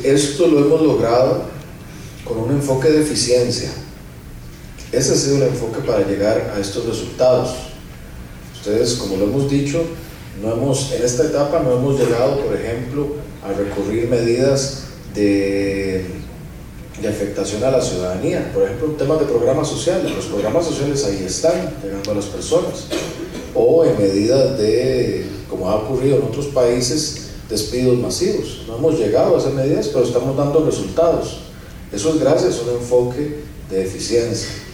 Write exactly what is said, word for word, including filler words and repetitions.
esto lo hemos logrado con un enfoque de eficiencia. Ese ha sido el enfoque para llegar a estos resultados. Ustedes, como lo hemos dicho, no hemos, en esta etapa no hemos llegado, por ejemplo, a recurrir medidas de, de afectación a la ciudadanía. Por ejemplo, temas de programas sociales. Los programas sociales ahí están, llegando a las personas. O en medidas de, como ha ocurrido en otros países, despidos masivos. No hemos llegado a esas medidas, pero estamos dando resultados. Eso es gracias a un enfoque de eficiencia.